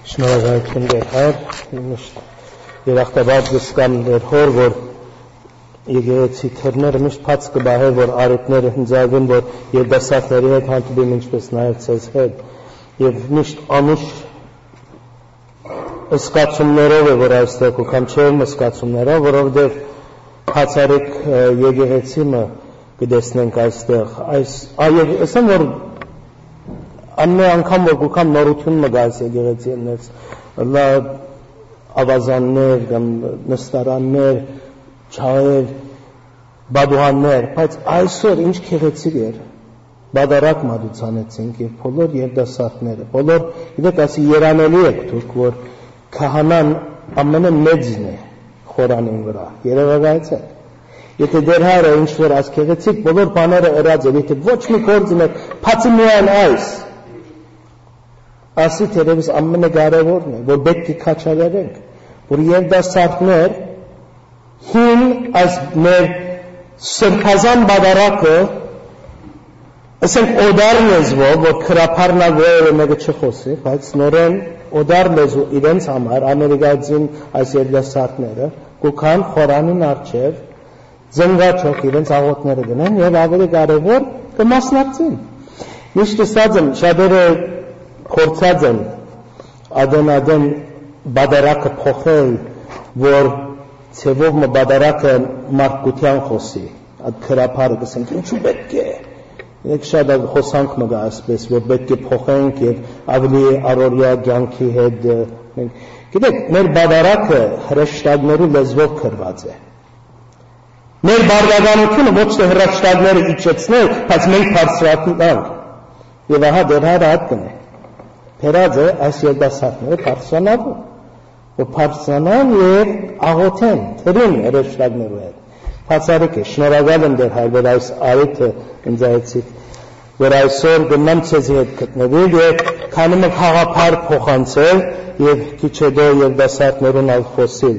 Շնորհակալություն դեր հայր, երախտաբար գսկամ դեր հոր, որ եկեղեցի թերները միշտ փած կբահեր, որ արետները հնձավին, որ երդասարտների հետ հանդիպում ինչպես նաև ցեզ հետ, եւ միշտ անուշ ըսկացումներով է, որ այստեղ ու կամ չէ ըսկացումներով, որովհետև փածարիկ եկեղեցիմը կտեսնենք այստեղ, ասեմ, որ ամեն անգամ որ գուքամ նորություն մը գայս եկեղեցի ներս լա ավազաններ կամ նստարաններ չայեր բադուհաններ բայց այսօր ինչ քեղեցիկ էր բադարակ մատուցանեցինք եւ բոլոր երդասարտները բոլոր գիտեք ասի երանելի եք դուք որ քահանան ամենամեծն է խորանին վրա երևակայից է եթե դեր հայրը ինչ որ ասքեղեցիկ բոլոր բաները ըրած է եթե ոչ մի գործ ունեք բացի միայն այս ասի թերևս ամենակարևորն է, որ պետք է քաչալերենք, որ երդասարտներ հին այս մեր սրբազան բադարակը ասենք օդար լեզվով, որ քրափառնագոյը մեկը չխոսի, բայց նորեն օդար լեզու իրենց համար ամերիկացին այս երդասարտները կուքան խորանին առջև զնգաչոք իրենց աղոթները գնեն եւ ավելի կարևոր կմասնակցին։ Միշտ ասած եմ շատերը փորձած են ադեն բադարակը փոխել, որ ցևով մը բադարակը մարդկության խոսի, այդ քրափարը գսենք ինչու պետք է։ Մենք շատ խոսանք մը գա ասպես, որ պետք է փոխենք եւ ավելի առօրյա կյանքի հետ մենք գիտեք, մեր բադարակը հրեշտակների լեզվով կրված է։ Մեր բարձրականությունը ոչ թե հրեշտակները իջեցնել, բայց մենք բարձրացնենք։ Եվ ահա դեր հայր կնե Հերած է այս երդասարտները բարձրանալու, որ բարձրանան և աղոթեն, թրին հրեշտակներու հետ։ Բացարիք է, շնորհակալ եմ դեր հայր, որ այս այդը ընձայեցիք, որ այսօր գնամ ցեզի հետ գտնվել և քանի մեկ խաղափար փոխանցել և քիչ հետո երդասարտներուն ալ խոսիլ։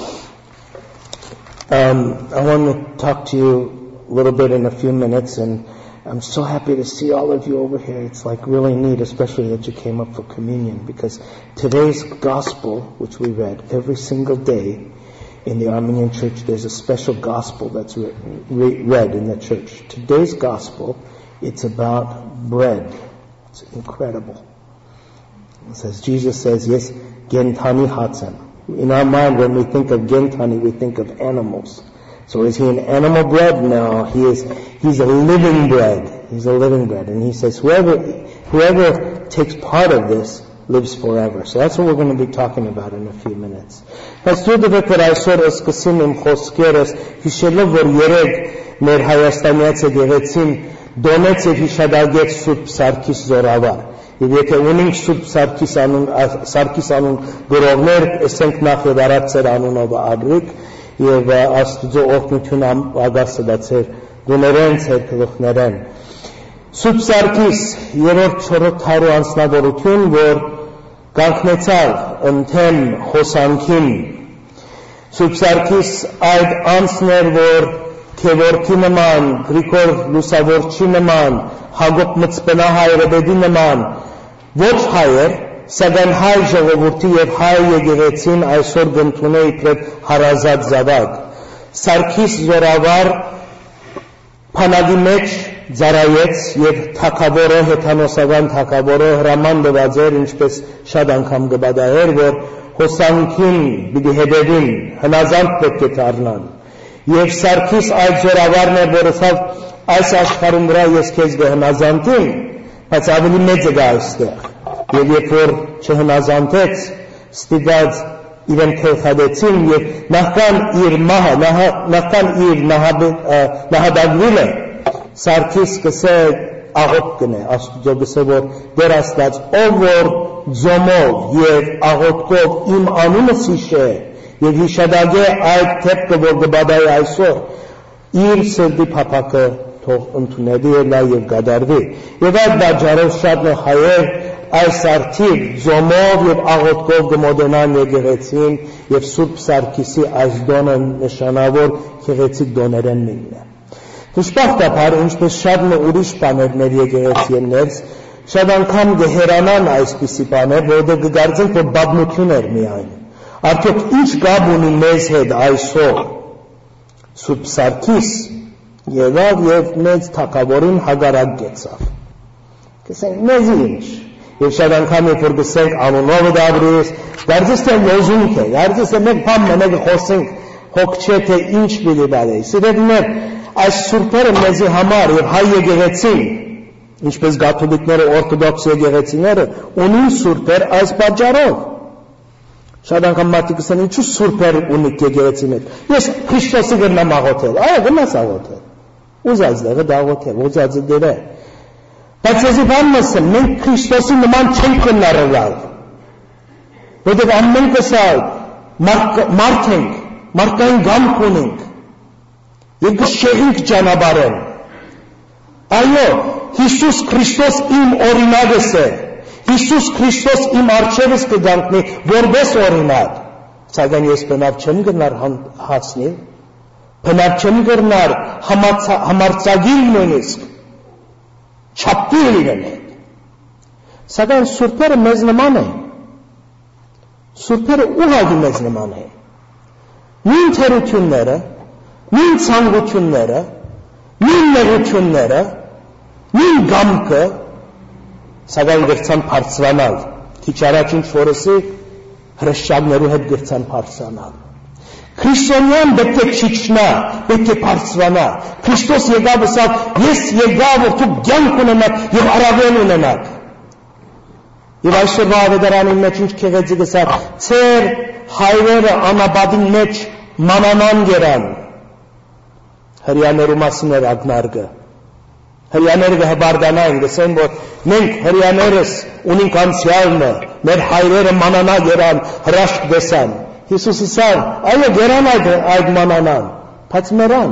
I want to talk to you a little bit in a few minutes and I'm so happy to see all of you over here. It's like really neat, especially that you came up for communion, because today's gospel, which we read every single day in the Armenian church, there's a special gospel that's read in the church. Today's gospel, it's about bread. It's incredible. It says, Jesus says, yes, gentani hatzem. In our mind, when we think of gentani, we think of animals. So is he an animal bread? No, he's a living bread. He's a living bread. And he says, whoever takes part of this lives forever. So that's what we're going to be talking about in a few minutes. Հստուդվեք որ այսօր սկսեմ իմ խոսքերս հիշելով որ երեք մեր հայաստանյաց եկեղեցին դոնեց եւ հիշադակեց Սուրբ Սարգիս Զորավար։ Եվ եթե ունենք Սուրբ Սարգիս անուն գրողներ, ասենք նախ եւ առաջ ծեր անունով Աբրիկ եւ Աստծո օգնություն ագասը դացեր գուներեն ցերկողներեն Սուրբ Սարգիս երրորդ չորրորդարու անձնավորություն որ կանգնեցավ ընդեմ հոսանքին Սուրբ Սարգիս այդ անձներ որ Քևորքի նման Գրիգոր Լուսավորչի նման Հակոբ Մծպենահայրեբեդի նման ոչ հայեր Սակայն հայ ժողովրդի եւ հայ եկեղեցին այսօր գտնվում է իբրև հարազատ զավակ։ Սարգիս Զորավար փանագի մեջ ծառայեց եւ թագավորը հեթանոսական թագավորը հրամանդված էր ինչպես շատ անգամ գբադայեր որ հոսանքին պիտի հետևին հնազանդ պետք է դառնան։ Եվ Սարգիս այդ Զորավարն է որ ասավ այս աշխարհում վրա ես քեզ կհնազանդեմ, բայց ավելի մեծ է այստեղ։ Եվ երբ որ չհնազանդեց, ստիպված իրեն թեխադեցին և նախքան իր նահատակվելը Սարգիս կսե աղոթք կնե, Աստուծո կսե որ դեր Աստված ով որ ձոմով և աղոթքով իմ անունս հիշե և հիշադակե այդ թեփքը որ կբադայի այսօր իր սրտի փափակը թող ընդունելի ելա և կդարվի և այդ բաժարով շատ հայեր այս արդիվ ձոմով և աղոթքով կմոտենան եկեղեցին և Սուրբ Սարգիսի այս դոնը նշանավոր եկեղեցիկ դոներեն մինն է։ Դժբախտաբար, ինչպես շատ ուրիշ բաներ մեր եկեղեցիներս, Շատ անգամ գհերանան այսպիսի բաներ, որովհետև կգարձենք, որ բադմություն էր միայն։ Արդյոք ինչ կապ ունի մեզ հետ այսօր։ Սուրբ Սարգիս եղավ եւ մեծ թագավորին հագարակ գեցավ։ Կսենք մեզ ինչ։ Եվ շատ անգամ երբ որ գսենք անունով դաբրես, դարձես թե լոզունգ է, դարձես թե մեկ բան մենակ խոսենք, հոգ չէ թե ինչ պիտի բալեի։ Սիրելիներ, այս սուրբերը մեզի համար եւ հայ եկեղեցին, ինչպես կաթոլիկները, օրթոդոքս եկեղեցիները, ունին սուրբեր այս պատճառով։ Շատ անգամ մարդիկ ասեն, ինչու սուրբեր ունի եկեղեցիներ։ Ես Քրիստոսի գնամ աղոթել, այո, գնաս աղոթել։ Ուզած դեղը դաղոթել, ուզածը դերը։ Բայց ես բանն ասեմ, մենք Քրիստոսի նման չենք կնարել, որտեղ ամենքս մարդ ենք, մարդկային գամք ունենք, և կշեղինք ճանապարհեն։ Այո, Հիսուս Քրիստոս իմ օրինակս է, Հիսուս Քրիստոս իմ առջևս կգանքնի որպես օրինակ, սակայն ես բնավ չեմ գնար հացնել, բնավ չեմ գնար համարձակիլ նույնիսկ, չապտիլ իրեն հետ։ Սակայն սուրբերը մեզ նման են, սուրբերը ուղղակի մեզ նման են, նույն թերությունները, նույն ցանկությունները, նույն նեղությունները, նույն գամքը, սակայն գրցան բարձրանալ, քիչ առաջ ինչ որսի հրեշտակներու հետ գրցան բարձրանալ։ Քրիստոնյան պետք է չիջնա, պետք է բարձրանա։ Քրիստոս եկավ ասավ, ես եկավ, որ դուք կյանք ունենաք եւ առավել ունենաք։ Եվ այսօրվա ավետարանի մեջ ինչ քեղեցիկ ասավ, ծեր հայրերը անաբադին մեջ մանանան գերան։ Հրյաներու մասին էր ակնարկը։ Հրյաները կհբարդանային, գսեն, որ մենք հրյաներս ունենք անցյալը, մեր հայրերը մանանա գերան, հրաշք դեսան։ Հիսուս ասավ, այո, գերան այդ մանանան, բայց մերան։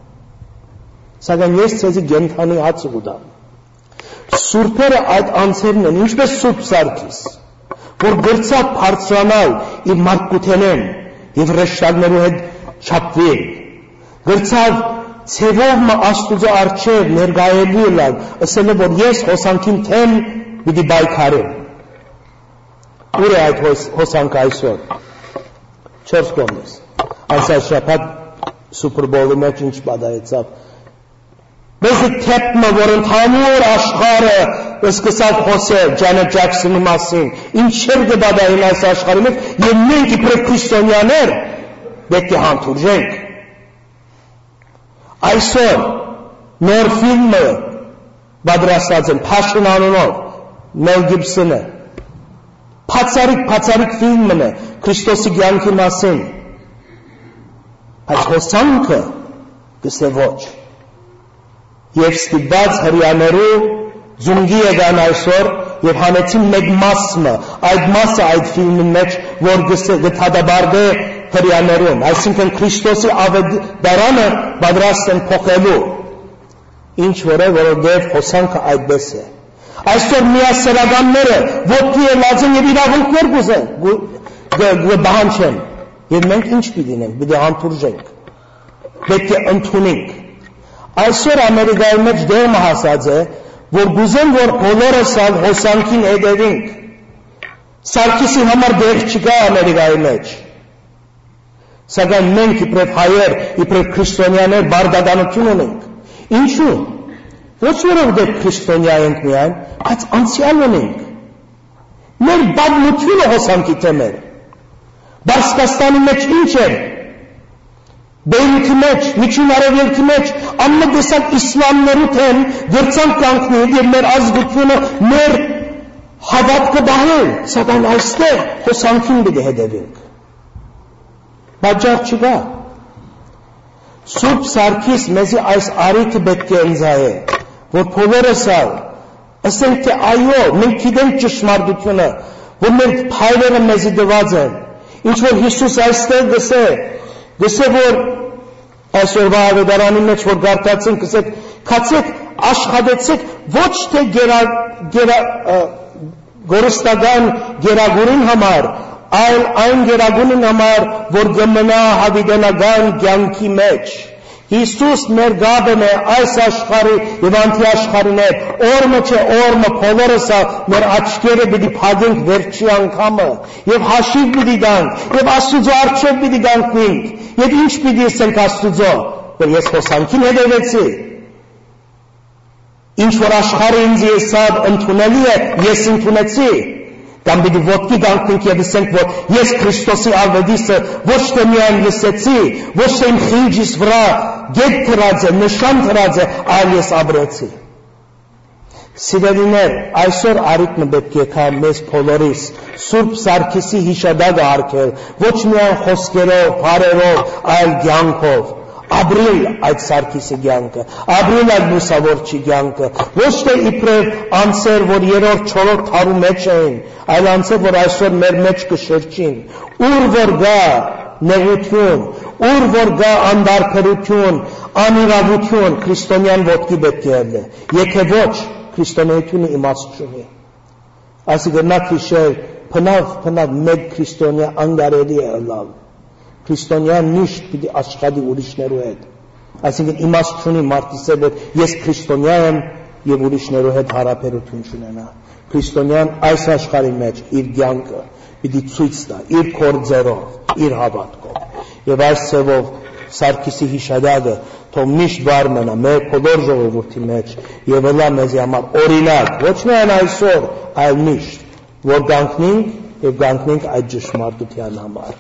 Սակայն ես ցեզի գենթանի հաց ուտամ։ Սուրբերը այդ անձերն են, ինչպես Սուրբ Սարգիս, որ գրծավ բարձրանալ իր մարդկութենեն եւ հրեշտակներու հետ չափվել։ Գրծավ ցևով Աստուծո առջև ներկայելու լավ, ասելով որ ես հոսանքին թեմ պիտի բայկարեմ։ Ուր է այդ հոսանքը այսօր։ 4 կողմից։ Անցած շաբաթ Սուպերբոլի մեջ ինչ պատահեցավ։ Մեզ թեփը որ ընդհանուր աշխարհը սկսավ խոսել Ջանեթ Ջաքսոնի մասին, ինչեր կպատահեն այս աշխարհի մեջ, եւ մենք իբրև քրիստոնյաներ պետք է հանդուրժենք։ Այսօր նոր ֆիլմը պատրաստած են Passion անունով Մել Գիբսոնը բացառիկ ֆիլմն է Քրիստոսի կյանքի մասին, բայց հոսանքը գսե ոչ եւ ստիպված հրյաներու ձունգի եկան այսօր եւ հանեցին մեկ մասը այդ մասը այդ ֆիլմի մեջ որ գտադաբարդե հրյաներուն, այսինքն Քրիստոսի ավետարանը պատրաստ են փոխելու, ինչ որ է, որովհետև հոսանքը այդպես է։ Այսօր միասեռականները ոտքի ելած են եւ իրավունքներ կուզեն, բանջեն, եւ մենք ինչ պիտի լինենք, պիտի հանդուրժենք, պետք է ընդունենք։ Այսօր Ամերիկայի մեջ դերմը հասած է, որ գուզեն, որ բոլորս հոսանքին հետևենք։ Սարգիսի համար դեր չկա Ամերիկայի մեջ։ Սակայն մենք իբրև հայեր, իբրև քրիստոնյաներ բարդականություն ունենք։ Ինչու՞։ Ոչ որովհետև քրիստոնյա ենք միայն, բայց անցյալ ունենք։ Մեր բադմությունը հոսանքի թեմեր։ Բարսկաստանի մեջ ինչ է։ Բեյրութի մեջ, Միջին Արևելքի մեջ, ամենատեսակ իսլամներու թեմ գրցան կանգնել եւ մեր ազգությունը, մեր հավատքը բահել, սակայն այստեղ հոսանքին պիտի հետևենք։ Բաժար չկա։ Սուրբ Սարգիս մեզի այս արիքը պետք է ընձայե, որ բոլորս ասենք թե այո, մենք գիտենք ճշմարտությունը, որ մեր հայրերը մեզի տված են, ինչ որ Հիսուս այստեղ գսե որ այսօրվա ավետարանի մեջ որ գարտացին գսեք, կացեք, աշխատեցեք ոչ թե գորստական գերագուրին համար, այլ այն գերագունին համար, որ գմնա հավիտենական կյանքի մեջ, Հիսուս մեր գաբն է այս աշխարհի եւ անթի աշխարհին է, օրը չէ օրը բոլորս մեր աչքերը պիտի փակենք վերջի անգամը եւ հաշիվ պիտի տանք եւ Աստծո առջեւ պիտի կանգնենք եւ ինչ պիտի ասենք Աստծո, որ ես հոսանքին հետևեցի, ինչ որ աշխարհը ինձ եսավ ընդունելի է, ես ընդունեցի, կամ պիտի ոտքի կանգնենք եւ ասենք, որ ես Քրիստոսի ավետիսը ոչ թե միայն լսեցի, ոչ թե իմ խիճիս վրա գետ դրած է, նշան դրած է, այլ ես ապրեցի։ Սիրելիներ, այսօր արիքն պետք է կա մեզ բոլորիս Սուրբ Սարգիսի հիշադակը արգել, ոչ միայն խոսքերով, բառերով, այլ կյանքով, ապրել այդ Սարգիսի կյանքը, ապրել այդ լուսավորչի կյանքը, ոչ թե իբրև անձեր, որ երրորդ, չորրորդ դարու մեջ էին, այլ անձեր, որ այսօր մեր մեջ կշրջին, ուր որ գա նեղություն, ուր որ գա անդարբերություն, անիրավություն, քրիստոնյան ոտքի պետք է ելնե, եթե ոչ, քրիստոնեությունը իմաստ չունի։ Այսինքն նա քիշեր փնավ մեկ քրիստոնյա անգարելի է ըլլալ։ Քրիստոնյան միշտ պիտի աշխատի ուրիշներու հետ։ Այսինքն իմաստ չունի մարդիսը, որ ես քրիստոնյա եմ եւ ուրիշներու հետ հարաբերություն չունենա։ Քրիստոնյան այս աշխարհի մեջ իր կյանքը պիտի ցույց տա, իր գործերով, իր հավատքով։ Եվ այս ցևով Սարգիսի հիշադակը թող միշտ վար մնա մեր բոլոր ժողովրդի մեջ եւ ըլլա մեզ համար օրինակ, ոչ միայն այսօր, այլ միշտ, որ կանգնենք եւ կանգնենք այդ ճշմարտության համար։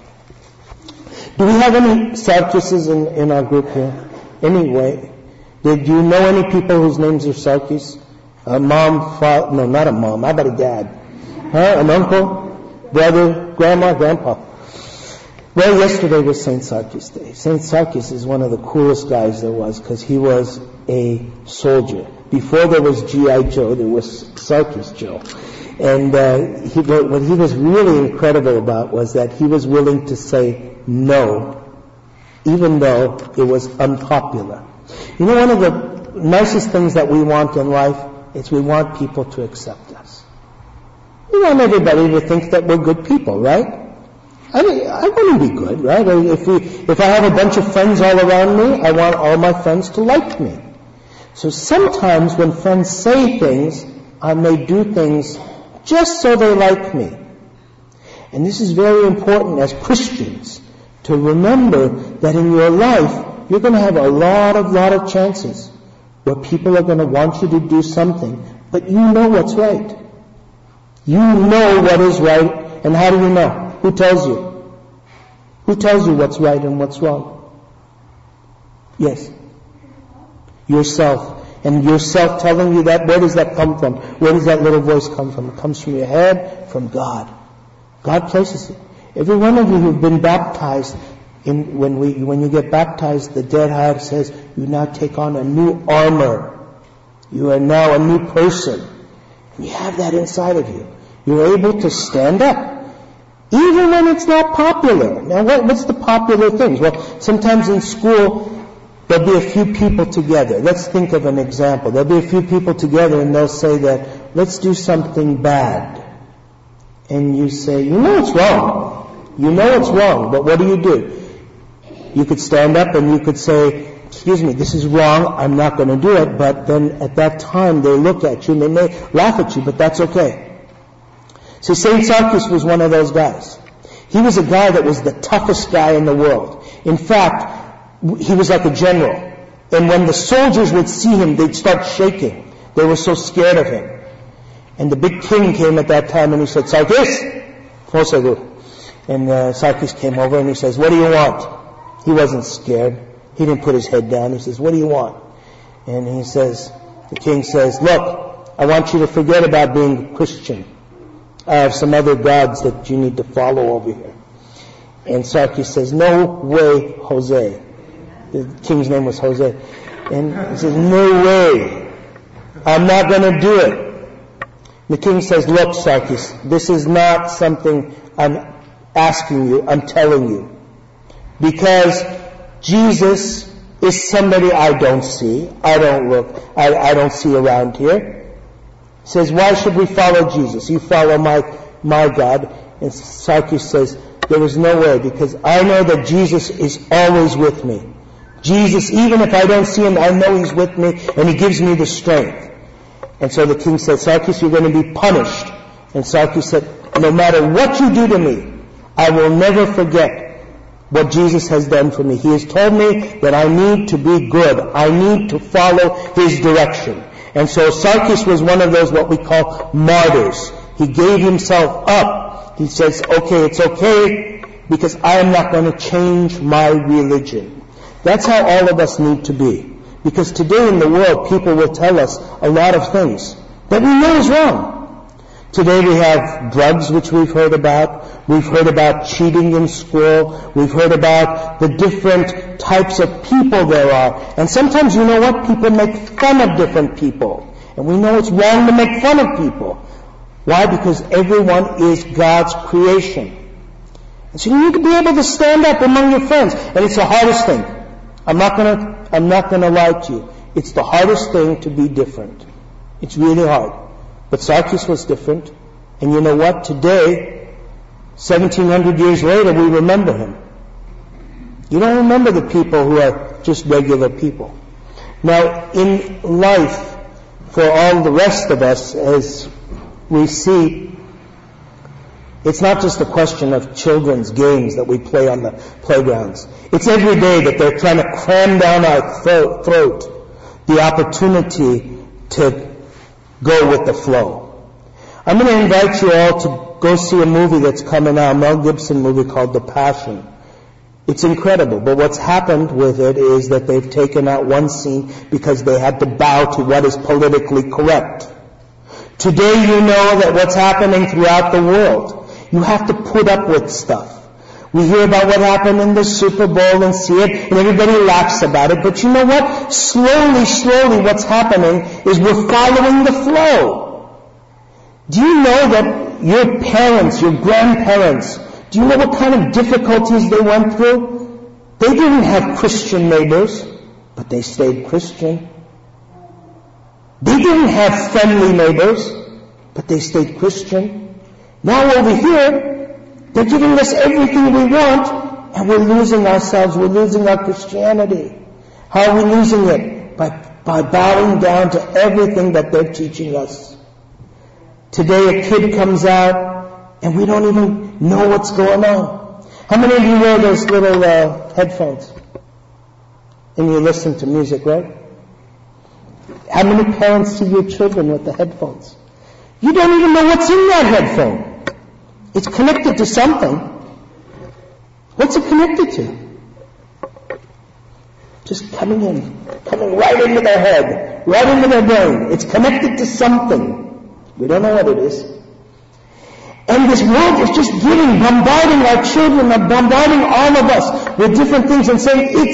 Do we have any Sarkises in our group here? Anyway, do you know any people whose names are Sarkis? A mom, father, no, not a mom, how about a dad? Huh? An uncle, brother, grandma, grandpa? Well, yesterday was St. Sarkis Day. St. Sarkis is one of the coolest guys there was because he was a soldier. Before there was G.I. Joe, there was Sarkis Joe. And what he was really incredible about was that he was willing to say no, even though it was unpopular. You know, one of the nicest things that we want in life is we want people to accept us. We want everybody to think that we're good people, right? I want to be good, right? If I have a bunch of friends all around me, I want all my friends to like me. So sometimes when friends say things, I may do things just so they like me. And this is very important as Christians to remember that in your life, you're going to have a lot of chances where people are going to want you to do something, but you know what's right. You know what is right, and how do you know? Who tells you? Who tells you what's right and what's wrong? Yes. Yourself. And yourself telling you that, where does that come from? Where does that little voice come from? It comes from your head, from God. God places it. Every one of you who've been baptized, when you get baptized, the dead heart says, you now take on a new armor. You are now a new person. And you have that inside of you. You're able to stand up. Even when it's not popular. Now what's the popular things? Well, sometimes in school, there'll be a few people together. Let's think of an example. There'll be a few people together and they'll say that, let's do something bad. And you say, you know it's wrong. You know it's wrong, but what do? You could stand up and you could say, excuse me, this is wrong, I'm not going to do it, but then at that time they look at you and they may laugh at you, but that's okay. See, St. Sarkis was one of those guys. He was a guy that was the toughest guy in the world. In fact, he was like a general. And when the soldiers would see him, they'd start shaking. They were so scared of him. And the big king came at that time and he said, Sarkis! And Sarkis came over and he says, what do you want? He wasn't scared. He didn't put his head down. He says, what do you want? And the king says, look, I want you to forget about being a Christian. I have some other gods that you need to follow over here. And Sarkis says, no way, Jose. The king's name was Jose. And he says, no way. I'm not going to do it. The king says, look, Sarkis, this is not something I'm asking you, I'm telling you. Because Jesus is somebody I don't see, I don't see around here. He says, why should we follow Jesus? You follow my God. And Sarkis says, there is no way, because I know that Jesus is always with me. Jesus, even if I don't see him, I know he's with me and he gives me the strength. And so the king said, Sarkis, you're going to be punished. And Sarkis said, no matter what you do to me, I will never forget what Jesus has done for me. He has told me that I need to be good. I need to follow his direction. And so Sarkis was one of those what we call martyrs. He gave himself up. He says, okay, it's okay, because I am not going to change my religion. That's how all of us need to be. Because today in the world, people will tell us a lot of things that we know is wrong. Today we have drugs, which we've heard about. We've heard about cheating in school. We've heard about the different types of people there are. And sometimes, you know what? People make fun of different people. And we know it's wrong to make fun of people. Why? Because everyone is God's creation. And so you need to be able to stand up among your friends. And it's the hardest thing. I'm not going to lie to you. It's the hardest thing to be different. It's really hard. But Sarkis was different. And you know what? Today, 1700 years later, we remember him. You don't remember the people who are just regular people. Now, in life, for all the rest of us, as we see, it's not just a question of children's games that we play on the playgrounds. It's every day that they're trying to cram down our throat the opportunity to go with the flow. I'm going to invite you all to go see a movie that's coming out, a Mel Gibson movie called The Passion. It's incredible, but what's happened with it is that they've taken out one scene because they had to bow to what is politically correct. Today you know that what's happening throughout the world, you have to put up with stuff. We hear about what happened in the Super Bowl and see it, and everybody laughs about it. But you know what? Slowly what's happening is we're following the flow. Do you know that your parents, your grandparents, do you know what kind of difficulties they went through? They didn't have Christian neighbors, but they stayed Christian. They didn't have friendly neighbors, but they stayed Christian. Now over here, they're giving us everything we want, and we're losing ourselves. We're losing our Christianity. How are we losing it? By bowing down to everything that they're teaching us. Today a kid comes out, and we don't even know what's going on. How many of you wear those little headphones? And you listen to music, right? How many parents see your children with the headphones? You don't even know what's in that headphone. It's connected to something. What's it connected to? Just coming right into their head, right into their brain. It's connected to something. We don't know what it is. And this world is just bombarding our children, bombarding all of us with different things and saying, it's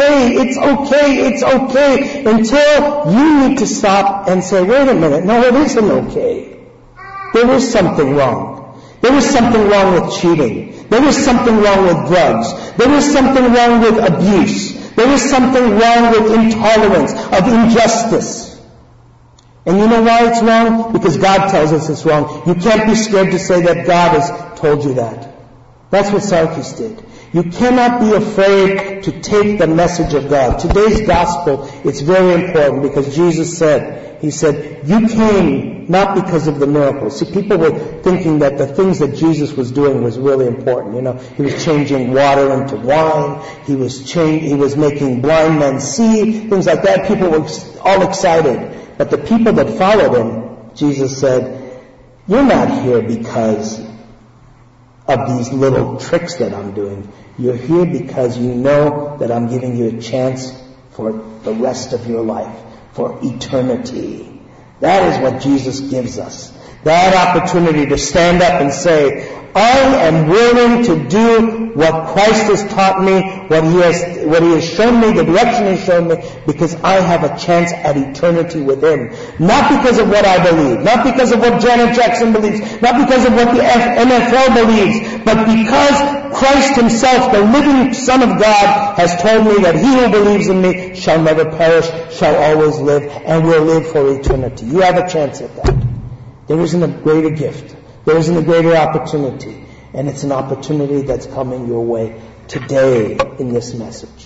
okay, until you need to stop and say, wait a minute, no, it isn't okay. There is something wrong. There is something wrong with cheating. There is something wrong with drugs. There is something wrong with abuse. There is something wrong with intolerance, of injustice. And you know why it's wrong? Because God tells us it's wrong. You can't be scared to say that God has told you that. That's what Sarkis did. You cannot be afraid to take the message of God. Today's gospel, it's very important because Jesus said, He said, you came not because of the miracles. See, people were thinking that the things that Jesus was doing was really important. You know, He was changing water into wine. He was making blind men see, things like that. People were all excited. But the people that followed Him, Jesus said, you're not here because of these little tricks that I'm doing. You're here because you know that I'm giving you a chance for the rest of your life, for eternity. That is what Jesus gives us. That opportunity to stand up and say, I am willing to do what Christ has taught me, what He has shown me, the direction He has shown me, because I have a chance at eternity with Him. Not because of what I believe, not because of what Janet Jackson believes, not because of what the NFL believes, but because Christ Himself, the living Son of God, has told me that he who believes in me shall never perish, shall always live, and will live for eternity. You have a chance at that. There isn't a greater gift. There isn't a greater opportunity. And it's an opportunity that's coming your way today in this message.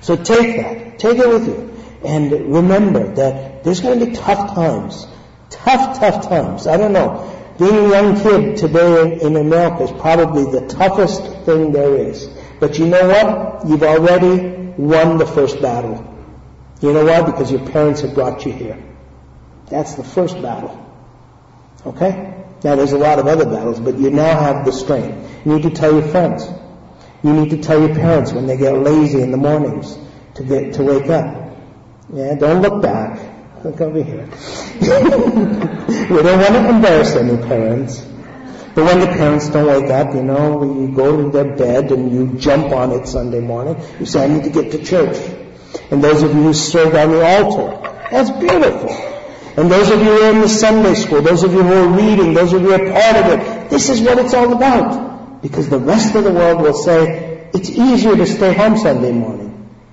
So take that. Take it with you. And remember that there's going to be tough times. Tough times. I don't know. Being a young kid today in America is probably the toughest thing there is. But you know what? You've already won the first battle. You know why? Because your parents have brought you here. That's the first battle. Okay? Now there's a lot of other battles, but you now have the strength. You need to tell your friends. You need to tell your parents when they get lazy in the mornings to wake up. Yeah, don't look back. Look over here. We don't want to embarrass any parents. But when the parents don't wake up, you go to their bed and you jump on it Sunday morning. You say, I need to get to church. And those of you who serve on the altar, that's beautiful. And those of you who are in the Sunday school, those of you who are reading, those of you who are part of it, this is what it's all about. Because the rest of the world will say, it's easier to stay home Sunday morning.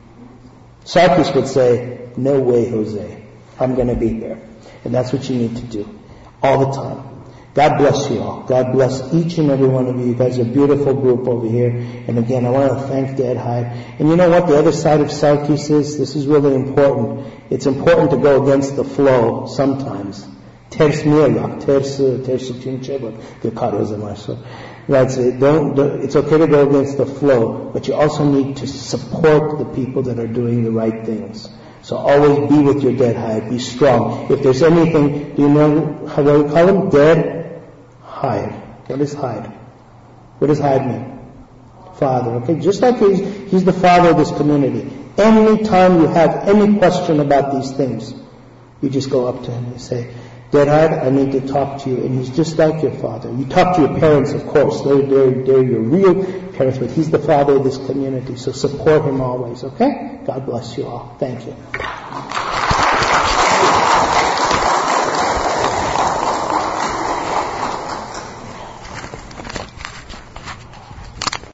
Sarkis would say, no way, Jose. I'm going to be here. And that's what you need to do. All the time. God bless you all. God bless each and every one of you. You guys are a beautiful group over here. And again, I want to thank Dad Hyde. And you know what? The other side of Sarkis is, this is really important. It's important to go against the flow sometimes. Ters mirlak, ters chinchebot, the karos and That's it. It's okay to go against the flow, but you also need to support the people that are doing the right things. So always be with your Dad Hyde. Be strong. If there's anything, do you know how do we call him? Dad Hyde. What is Hyde? What does Hyde mean? Father. Okay, just like he's the father of this community. Anytime you have any question about these things, you just go up to him and say, Dad Hyde, I need to talk to you. And he's just like your father. You talk to your parents, of course. They're your real parents, but he's the father of this community. So support him always, okay? God bless you all. Thank you.